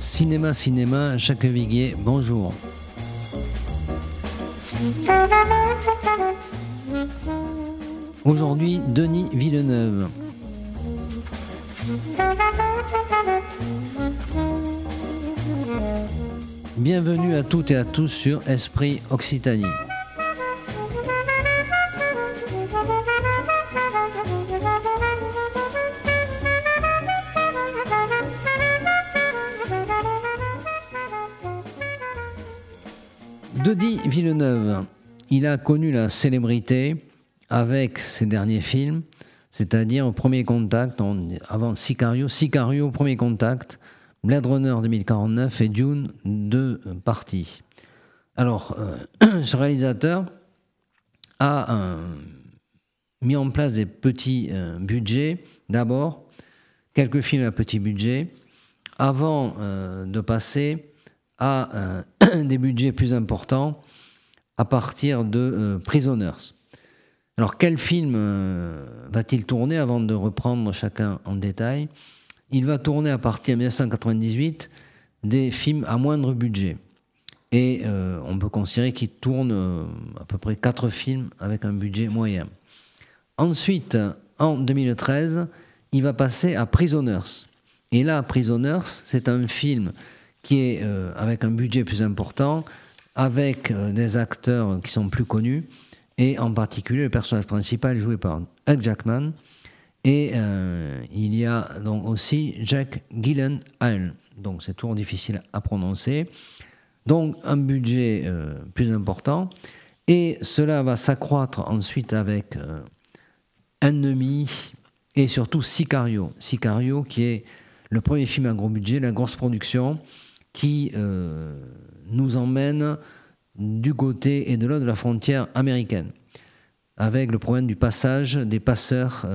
Cinéma, Jacques Viguier, bonjour. Aujourd'hui, Denis Villeneuve. Bienvenue à toutes et à tous sur Esprit Occitanie. Denis Villeneuve, il a connu la célébrité avec ses derniers films, c'est-à-dire Premier Contact, avant Sicario, Premier Contact, Blade Runner 2049 et Dune, 2 parties. Alors, ce réalisateur a mis en place des petits budgets, d'abord, quelques films à petit budget, avant de passer à des budgets plus importants à partir de Prisoners. Alors, quel film va-t-il tourner avant de reprendre chacun en détail ? Il va tourner à partir de 1998 des films à moindre budget. Et on peut considérer qu'il tourne à peu près 4 films avec un budget moyen. Ensuite, en 2013, il va passer à Prisoners. Et là, Prisoners, c'est un film qui est avec un budget plus important, avec des acteurs qui sont plus connus, et en particulier le personnage principal joué par Hugh Jackman, et il y a donc aussi Jake Gyllenhaal, donc c'est toujours difficile à prononcer, donc un budget plus important, et cela va s'accroître ensuite avec Ennemi et surtout Sicario qui est le premier film à gros budget, la grosse production, qui nous emmène du côté et de l'autre de la frontière américaine, avec le problème du passage des passeurs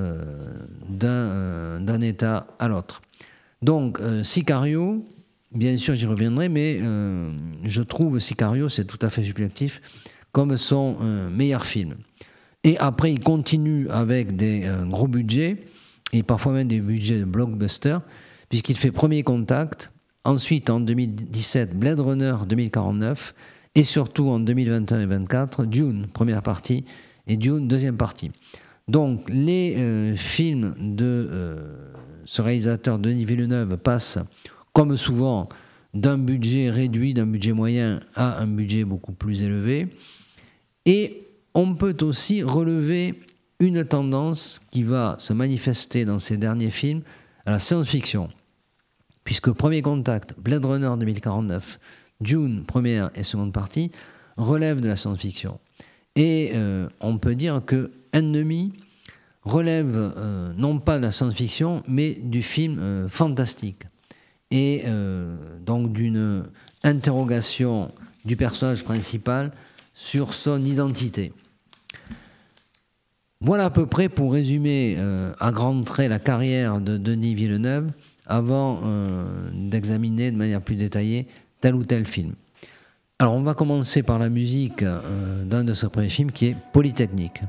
d'un État à l'autre. Donc, Sicario, bien sûr j'y reviendrai, mais je trouve Sicario, c'est tout à fait subjectif, comme son meilleur film. Et après, il continue avec des gros budgets, et parfois même des budgets de blockbuster, puisqu'il fait Premier Contact, ensuite, en 2017, Blade Runner 2049, et surtout en 2021 et 2024, Dune, première partie, et Dune, deuxième partie. Donc, les films de ce réalisateur Denis Villeneuve passent, comme souvent, d'un budget réduit, d'un budget moyen, à un budget beaucoup plus élevé. Et on peut aussi relever une tendance qui va se manifester dans ces derniers films à la science-fiction. Puisque Premier Contact, Blade Runner 2049, Dune, première et seconde partie, relèvent de la science-fiction. Et on peut dire que Ennemi relève non pas de la science-fiction, mais du film fantastique. Et donc d'une interrogation du personnage principal sur son identité. Voilà à peu près pour résumer à grands traits la carrière de Denis Villeneuve, avant d'examiner de manière plus détaillée tel ou tel film. Alors on va commencer par la musique d'un de ses premiers films qui est Polytechnique.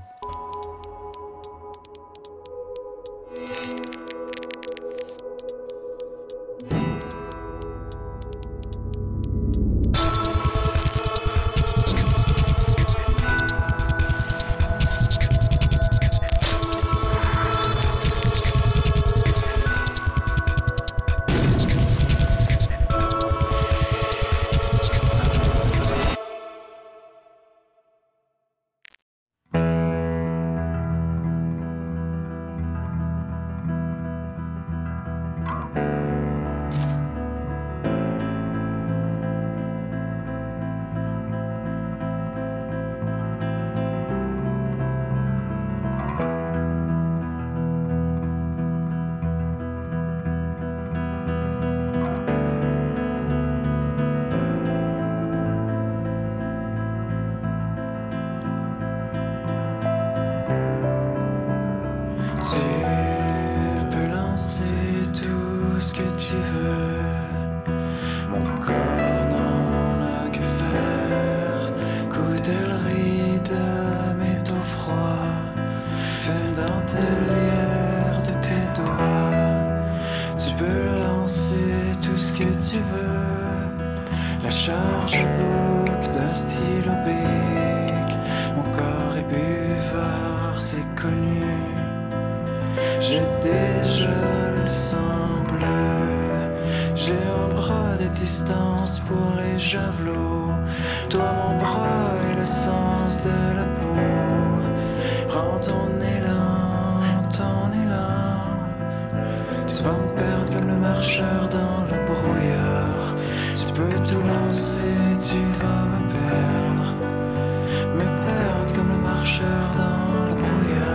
dentelière de tes doigts. Tu peux lancer tout ce que tu veux. La charge boucle d'un stylo bic. Mon corps est buvard, c'est connu. J'ai déjà le sang bleu. J'ai un bras de distance pour les javelots. Toi mon bras est le sens de la peau. Prends ton élan, ton élan. Tu vas me perdre comme le marcheur dans le brouillard. Tu peux tout lancer, tu vas me perdre. Me perdre comme le marcheur dans le brouillard.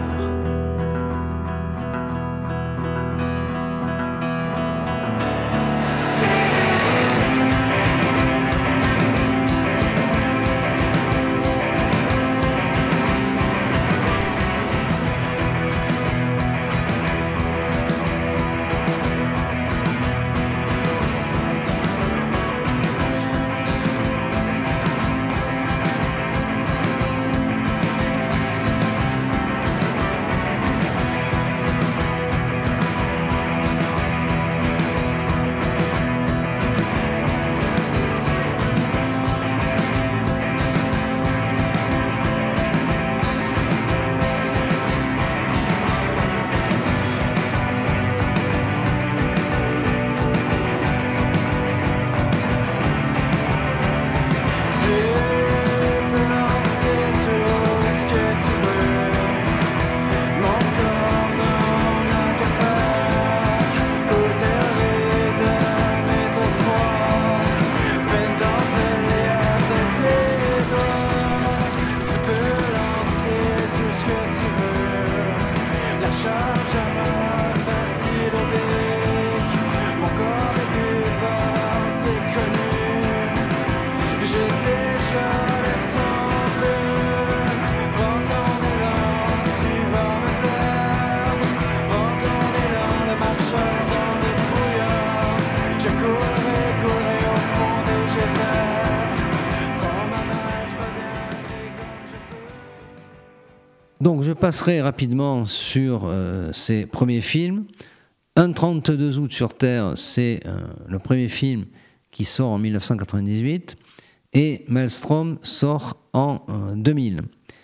Donc je passerai rapidement sur ces premiers films. Un 32 août sur Terre, c'est le premier film qui sort en 1998 et Maelstrom sort en 2000.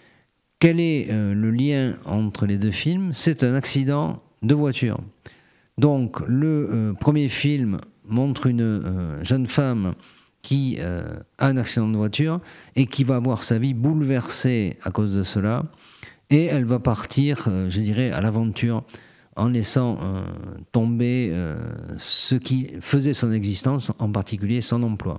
Quel est le lien entre les deux films ? C'est un accident de voiture. Donc le premier film montre une jeune femme qui a un accident de voiture et qui va avoir sa vie bouleversée à cause de cela. Et elle va partir, je dirais, à l'aventure en laissant tomber ce qui faisait son existence, en particulier son emploi.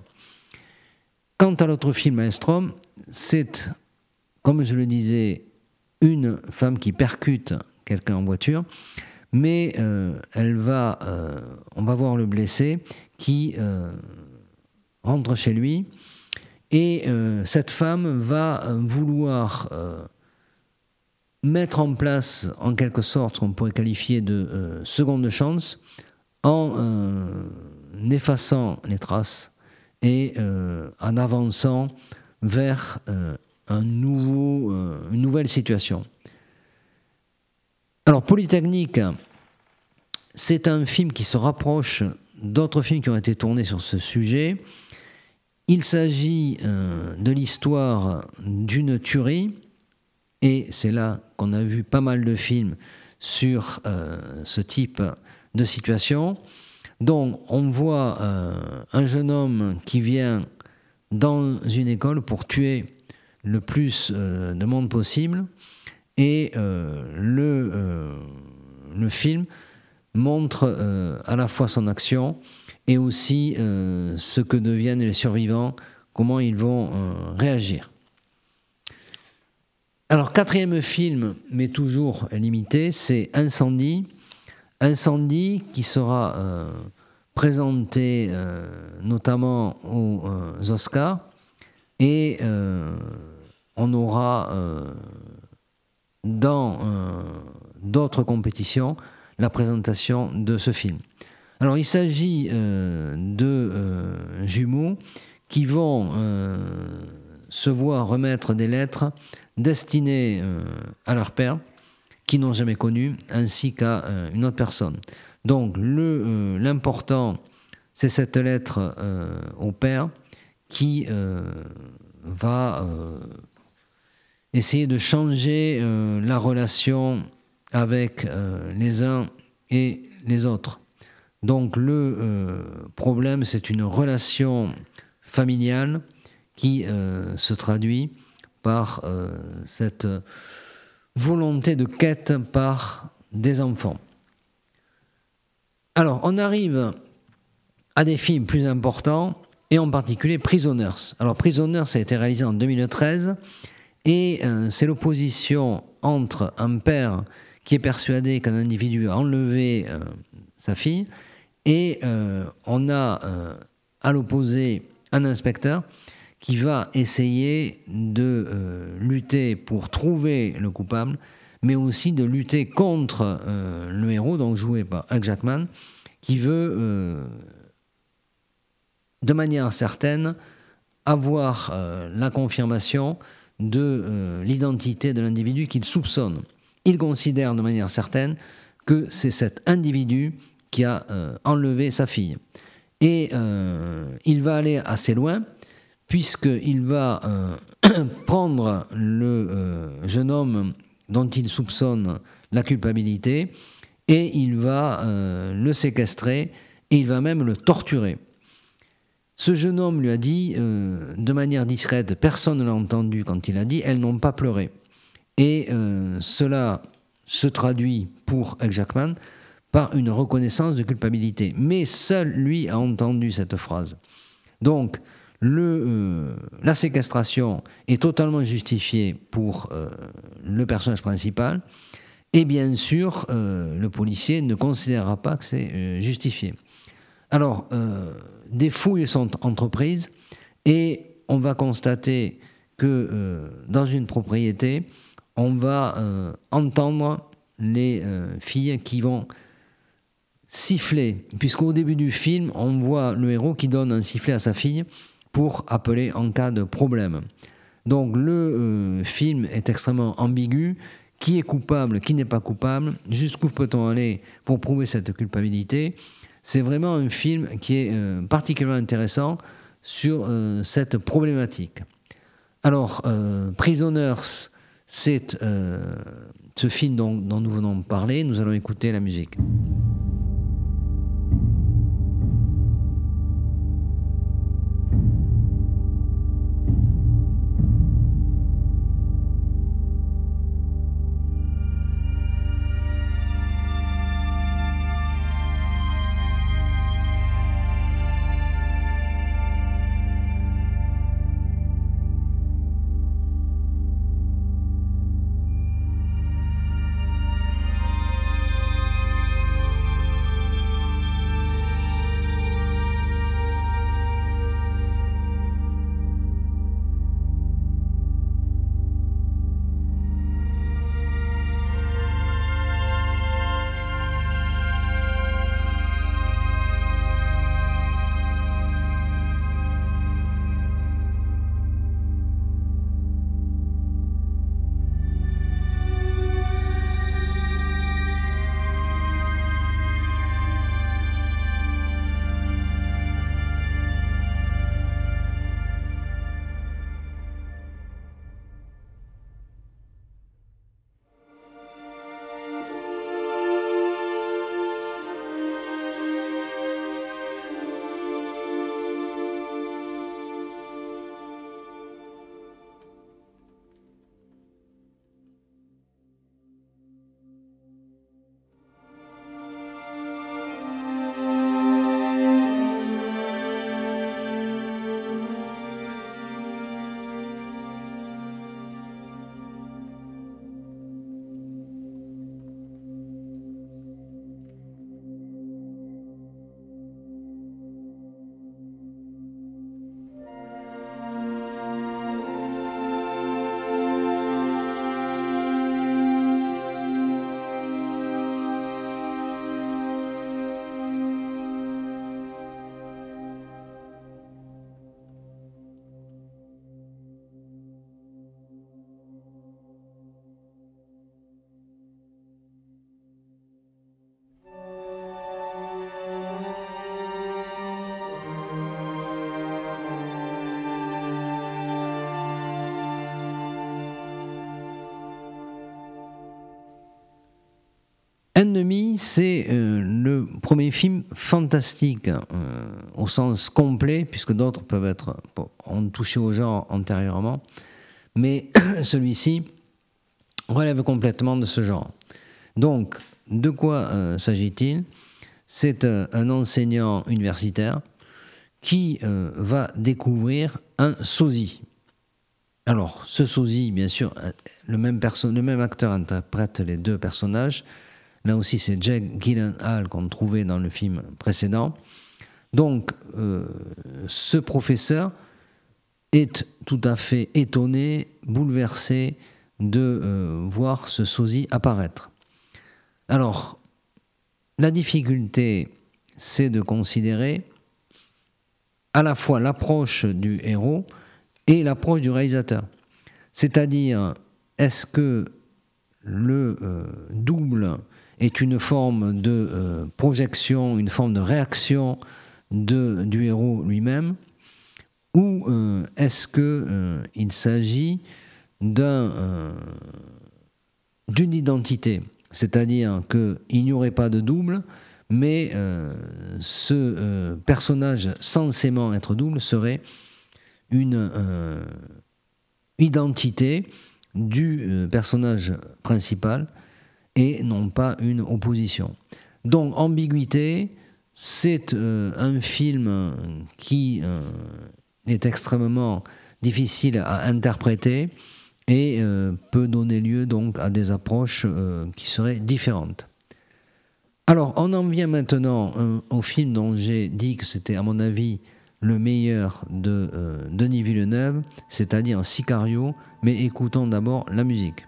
Quant à l'autre film, Maelstrom, c'est, comme je le disais, une femme qui percute quelqu'un en voiture, mais on va voir le blessé qui rentre chez lui, et cette femme va vouloir mettre en place, en quelque sorte, ce qu'on pourrait qualifier de seconde chance, en effaçant les traces et en avançant vers une nouvelle situation. Alors, Polytechnique, c'est un film qui se rapproche d'autres films qui ont été tournés sur ce sujet. Il s'agit de l'histoire d'une tuerie, et c'est là qu'on a vu pas mal de films sur ce type de situation. Donc on voit un jeune homme qui vient dans une école pour tuer le plus de monde possible, et le film montre à la fois son action et aussi ce que deviennent les survivants, comment ils vont réagir. Alors, quatrième film, mais toujours limité, c'est Incendie. Incendie qui sera présenté notamment aux Oscars, et on aura dans d'autres compétitions la présentation de ce film. Alors, il s'agit de jumeaux qui vont se voir remettre des lettres destinées à leur père, qui n'ont jamais connu, ainsi qu'à une autre personne. Donc l'important, c'est cette lettre au père qui va essayer de changer la relation avec les uns et les autres. Donc le problème, c'est une relation familiale qui se traduit par cette volonté de quête par des enfants. Alors, on arrive à des films plus importants, et en particulier Prisoners. Alors, Prisoners a été réalisé en 2013, et c'est l'opposition entre un père qui est persuadé qu'un individu a enlevé sa fille, et on a à l'opposé un inspecteur qui va essayer de lutter pour trouver le coupable, mais aussi de lutter contre le héros, donc joué par Hugh Jackman, qui veut, de manière certaine, avoir la confirmation de l'identité de l'individu qu'il soupçonne. Il considère de manière certaine que c'est cet individu qui a enlevé sa fille. Et il va aller assez loin, puisqu'il va prendre le jeune homme dont il soupçonne la culpabilité, et il va le séquestrer, et il va même le torturer. Ce jeune homme lui a dit, de manière discrète, personne ne l'a entendu quand il a dit « elles n'ont pas pleuré ». Et cela se traduit pour Hugh Jackman par une reconnaissance de culpabilité. Mais seul lui a entendu cette phrase. Donc, la séquestration est totalement justifiée pour le personnage principal, et bien sûr, le policier ne considérera pas que c'est justifié. Alors, des fouilles sont entreprises, et on va constater que dans une propriété, on va entendre les filles qui vont siffler, puisqu'au début du film, on voit le héros qui donne un sifflet à sa fille pour appeler en cas de problème. Donc le film est extrêmement ambigu. Qui est coupable, qui n'est pas coupable, jusqu'où peut-on aller pour prouver cette culpabilité? C'est vraiment un film qui est particulièrement intéressant sur cette problématique. Alors, Prisoners, c'est ce film dont nous venons de parler. Nous allons écouter la musique. Ennemi, c'est le premier film fantastique au sens complet, puisque d'autres ont touché au genre antérieurement, mais celui-ci relève complètement de ce genre. Donc, de quoi s'agit-il ? C'est un enseignant universitaire qui va découvrir un sosie. Alors, ce sosie, bien sûr, le même acteur interprète les deux personnages. Là aussi, c'est Jake Gyllenhaal qu'on trouvait dans le film précédent. Donc, ce professeur est tout à fait étonné, bouleversé de voir ce sosie apparaître. Alors, la difficulté, c'est de considérer à la fois l'approche du héros et l'approche du réalisateur. C'est-à-dire, est-ce que le double est une forme de projection, une forme de réaction du héros lui-même, ou est-ce qu'il s'agit d'une identité, c'est-à-dire qu'il n'y aurait pas de double, mais ce personnage censément être double serait une identité du personnage principal et non pas une opposition. Donc, ambiguïté, c'est un film qui est extrêmement difficile à interpréter et peut donner lieu donc à des approches qui seraient différentes. Alors, on en vient maintenant au film dont j'ai dit que c'était, à mon avis, le meilleur de Denis Villeneuve, c'est-à-dire Sicario, mais écoutons d'abord la musique.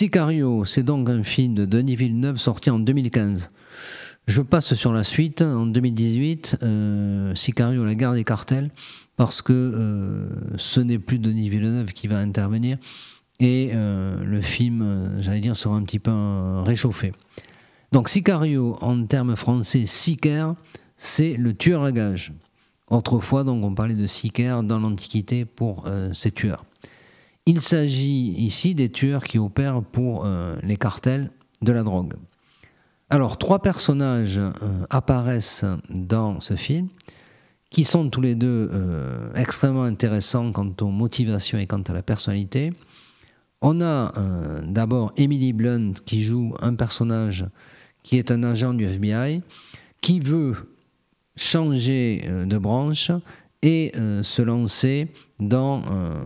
Sicario, c'est donc un film de Denis Villeneuve sorti en 2015. Je passe sur la suite, en 2018, Sicario, la guerre des cartels, parce que ce n'est plus Denis Villeneuve qui va intervenir, et le film, j'allais dire, sera un petit peu réchauffé. Donc Sicario, en termes français, sicaire, c'est le tueur à gages. Autrefois, donc, on parlait de sicaire dans l'Antiquité pour ces tueurs. Il s'agit ici des tueurs qui opèrent pour les cartels de la drogue. Alors, 3 personnages apparaissent dans ce film, qui sont tous les deux extrêmement intéressants quant aux motivations et quant à la personnalité. On a d'abord Emily Blunt qui joue un personnage qui est un agent du FBI, qui veut changer de branche et se lancer dans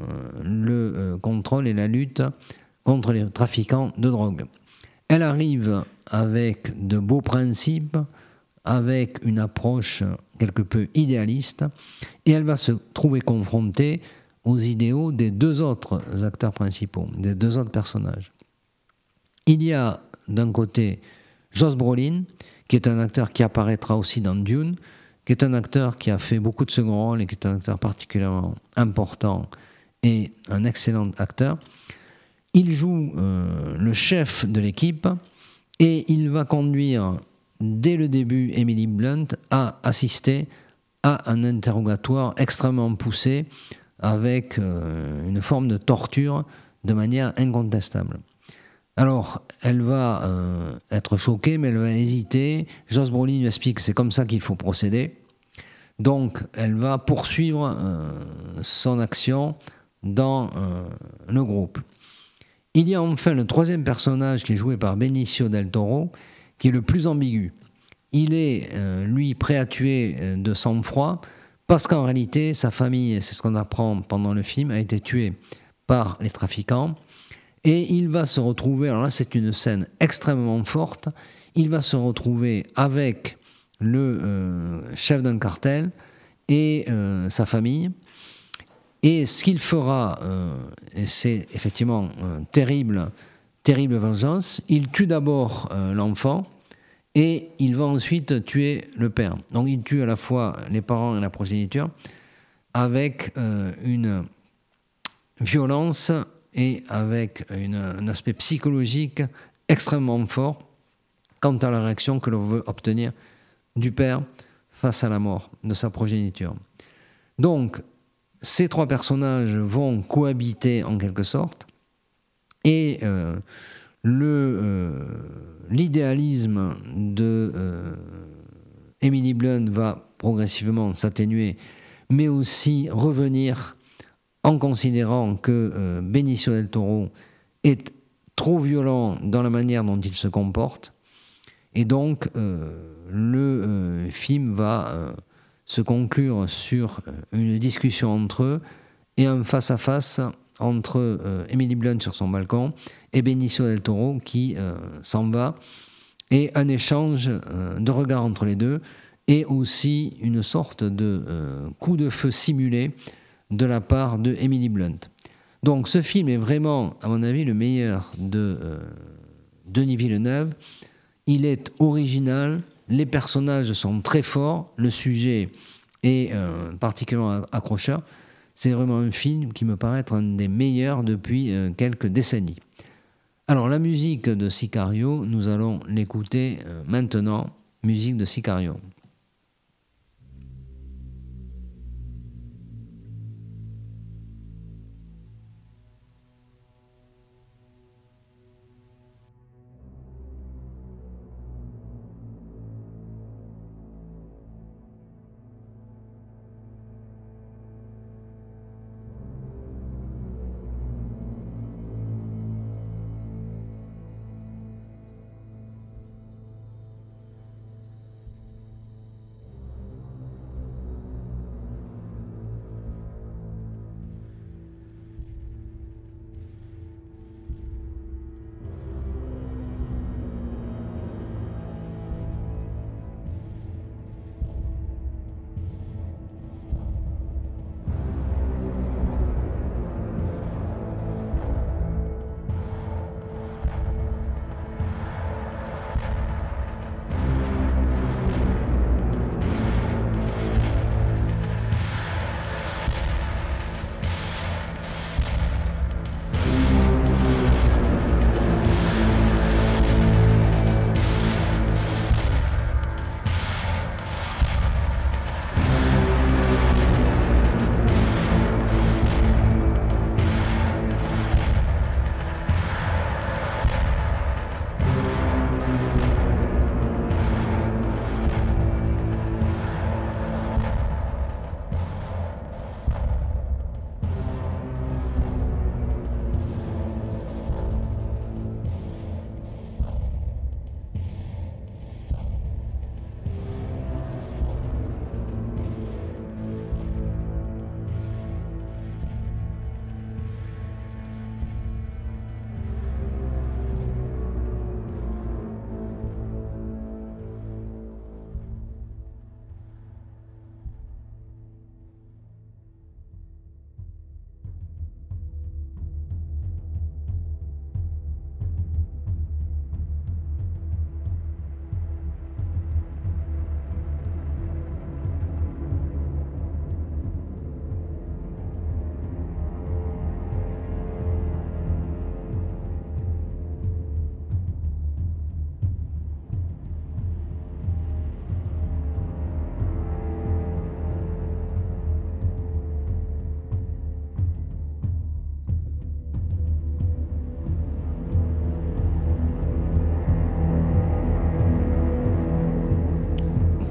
le contrôle et la lutte contre les trafiquants de drogue. Elle arrive avec de beaux principes, avec une approche quelque peu idéaliste, et elle va se trouver confrontée aux idéaux des 2 autres acteurs principaux, des 2 autres personnages. Il y a d'un côté Josh Brolin, qui est un acteur qui apparaîtra aussi dans Dune, qui est un acteur qui a fait beaucoup de second rôles et qui est un acteur particulièrement important et un excellent acteur. Il joue le chef de l'équipe et il va conduire dès le début Emily Blunt à assister à un interrogatoire extrêmement poussé avec une forme de torture de manière incontestable. Alors, elle va être choquée, mais elle va hésiter. Josh Brolin lui explique que c'est comme ça qu'il faut procéder. Donc, elle va poursuivre son action dans le groupe. Il y a enfin le 3e personnage qui est joué par Benicio del Toro, qui est le plus ambigu. Il est, lui, prêt à tuer de sang-froid, parce qu'en réalité, sa famille, c'est ce qu'on apprend pendant le film, a été tuée par les trafiquants. Et il va se retrouver, alors là c'est une scène extrêmement forte, il va se retrouver avec le chef d'un cartel et sa famille. Et ce qu'il fera, et c'est effectivement terrible vengeance, il tue d'abord l'enfant et il va ensuite tuer le père. Donc il tue à la fois les parents et la progéniture avec une violence et avec un aspect psychologique extrêmement fort quant à la réaction que l'on veut obtenir du père face à la mort de sa progéniture. Donc, ces 3 personnages vont cohabiter en quelque sorte, et l'idéalisme de Emily Blunt va progressivement s'atténuer, mais aussi revenir en considérant que Benicio del Toro est trop violent dans la manière dont il se comporte. Et donc, le film va se conclure sur une discussion entre eux et un face-à-face entre Emily Blunt sur son balcon et Benicio del Toro qui s'en va, et un échange de regards entre les deux, et aussi une sorte de coup de feu simulé de la part de Emily Blunt. Donc ce film est vraiment, à mon avis, le meilleur de Denis Villeneuve. Il est original, les personnages sont très forts, le sujet est particulièrement accrocheur. C'est vraiment un film qui me paraît être un des meilleurs depuis quelques décennies. Alors la musique de Sicario, nous allons l'écouter maintenant, musique de Sicario.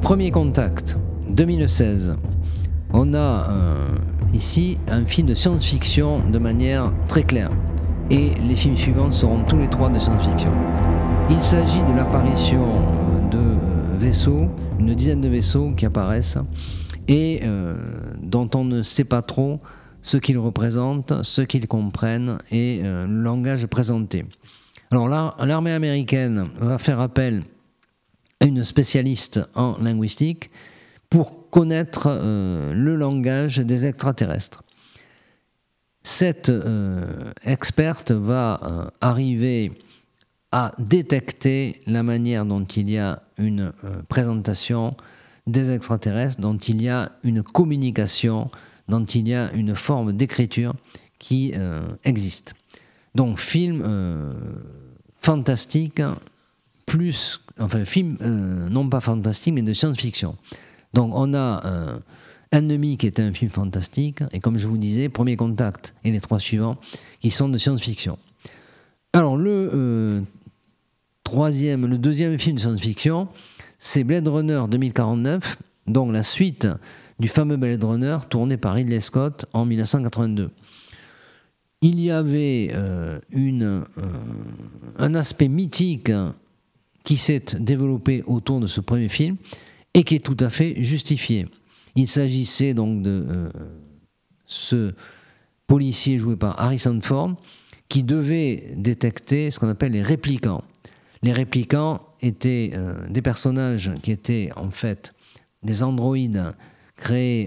Premier Contact, 2016. On a ici un film de science-fiction de manière très claire. Et les films suivants seront tous les trois de science-fiction. Il s'agit de l'apparition de vaisseaux, une dizaine de vaisseaux qui apparaissent et dont on ne sait pas trop ce qu'ils représentent, ce qu'ils comprennent et le langage présenté. Alors là, l'armée américaine va faire appel à une spécialiste en linguistique pour connaître le langage des extraterrestres. Cette experte va arriver à détecter la manière dont il y a une présentation des extraterrestres, dont il y a une communication, dont il y a une forme d'écriture qui existe. Donc film fantastique, film non pas fantastique mais de science-fiction. Donc on a Ennemi qui est un film fantastique, et comme je vous disais, Premier Contact et les trois suivants qui sont de science-fiction. Alors le deuxième film de science-fiction, c'est Blade Runner 2049, donc la suite du fameux Blade Runner tourné par Ridley Scott en 1982. Il y avait un aspect mythique qui s'est développé autour de ce premier film et qui est tout à fait justifié. Il s'agissait donc de ce policier joué par Harrison Ford qui devait détecter ce qu'on appelle les réplicants. Les réplicants étaient des personnages qui étaient en fait des androïdes créés,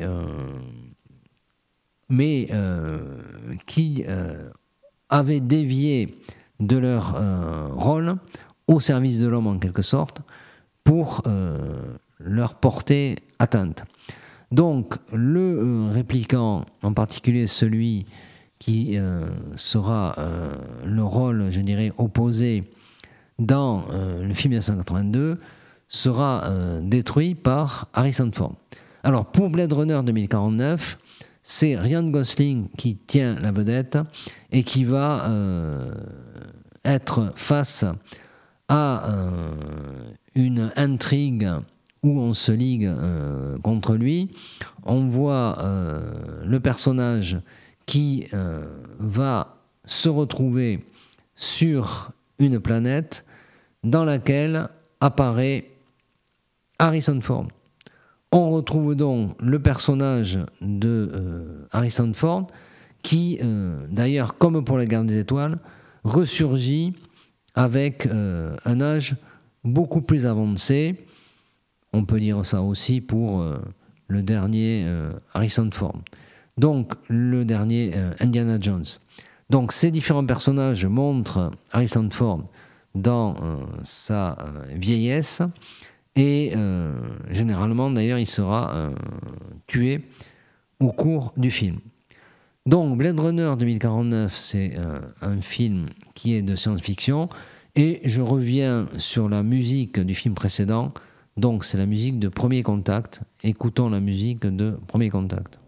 mais qui avaient dévié de leur rôle au service de l'homme en quelque sorte pour leur porter atteinte. Donc le répliquant, en particulier celui qui sera le rôle, je dirais, opposé dans le film 1982, sera détruit par Harrison Ford. Alors pour Blade Runner 2049, c'est Ryan Gosling qui tient la vedette et qui va être face à une intrigue où on se ligue contre lui. On voit le personnage qui va se retrouver sur une planète dans laquelle apparaît Harrison Ford. On retrouve donc le personnage de Harrison Ford qui, d'ailleurs, comme pour la Guerre des Étoiles, ressurgit avec un âge beaucoup plus avancé. On peut dire ça aussi pour le dernier Harrison Ford. Donc, le dernier Indiana Jones. Donc, ces différents personnages montrent Harrison Ford dans sa vieillesse et généralement, d'ailleurs, il sera tué au cours du film. Donc, Blade Runner 2049, c'est un film qui est de science-fiction et je reviens sur la musique du film précédent. Donc, c'est la musique de Premier Contact. Écoutons la musique de Premier Contact.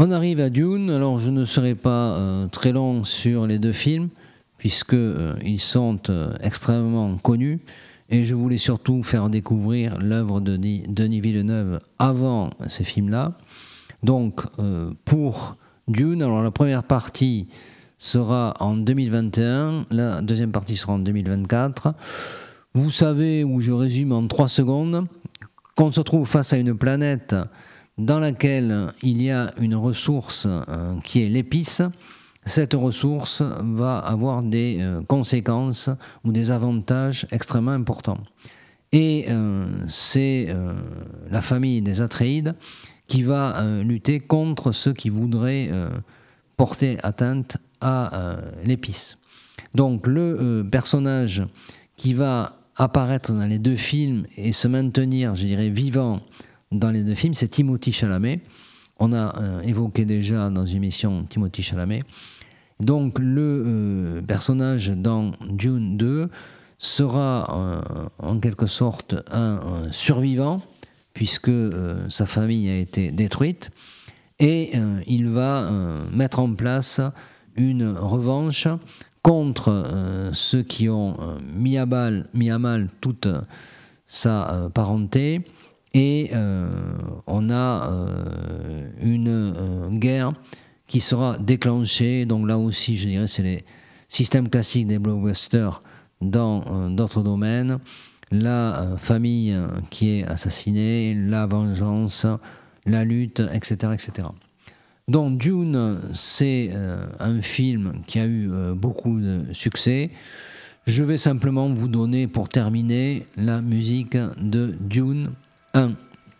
On arrive à Dune. Alors je ne serai pas très long sur les deux films puisque ils sont extrêmement connus et je voulais surtout faire découvrir l'œuvre de Denis Villeneuve avant ces films-là. Donc pour Dune, alors la première partie sera en 2021, la deuxième partie sera en 2024. Vous savez, où je résume en 3 secondes, qu'on se trouve face à une planète dans laquelle il y a une ressource qui est l'épice. Cette ressource va avoir des conséquences ou des avantages extrêmement importants. Et c'est la famille des Atréides qui va lutter contre ceux qui voudraient porter atteinte à l'épice. Donc le personnage qui va apparaître dans les deux films et se maintenir, je dirais, vivant dans les deux films, c'est Timothée Chalamet. On a évoqué déjà dans une émission Timothée Chalamet. Donc le personnage dans Dune 2 sera en quelque sorte un survivant puisque sa famille a été détruite et il va mettre en place une revanche contre ceux qui ont mis à mal toute sa parenté. Et on a une guerre qui sera déclenchée. Donc là aussi, je dirais, c'est les systèmes classiques des blockbusters dans d'autres domaines. La famille qui est assassinée, la vengeance, la lutte, etc. etc. Donc Dune, c'est un film qui a eu beaucoup de succès. Je vais simplement vous donner, pour terminer, la musique de Dune 1.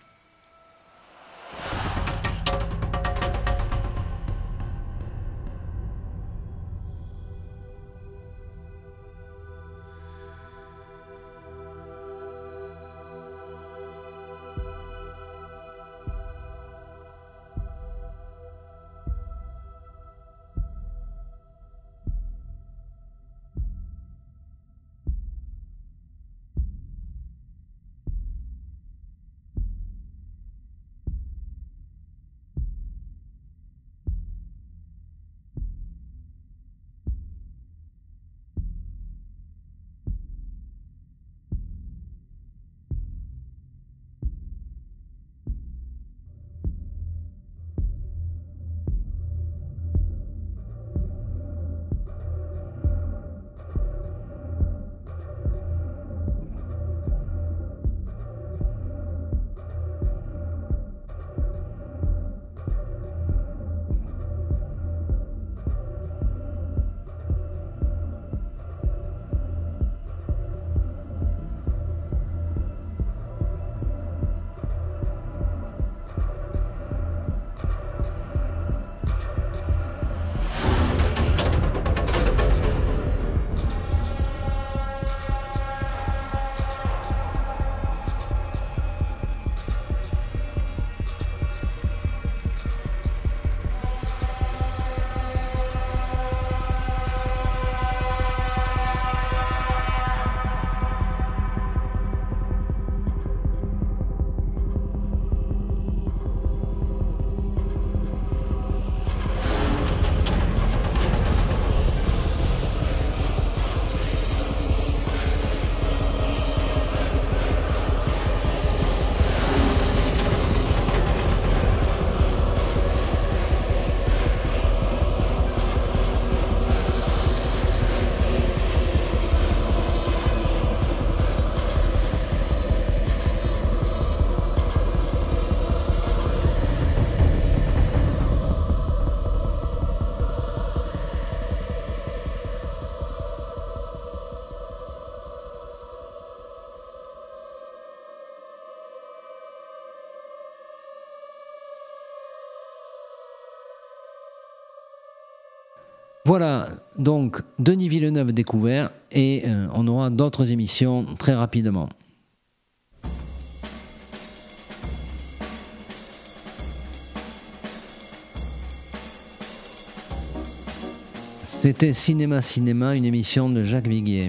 Voilà, donc Denis Villeneuve découvert et on aura d'autres émissions très rapidement. C'était Cinéma, une émission de Jacques Viguier.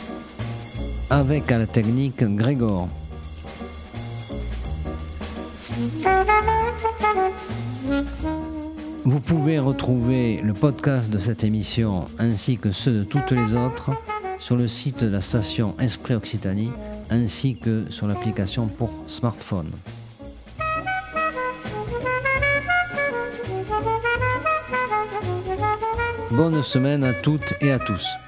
Avec à la technique Grégor. Vous pouvez retrouver le podcast de cette émission ainsi que ceux de toutes les autres sur le site de la station Esprit Occitanie ainsi que sur l'application pour smartphone. Bonne semaine à toutes et à tous.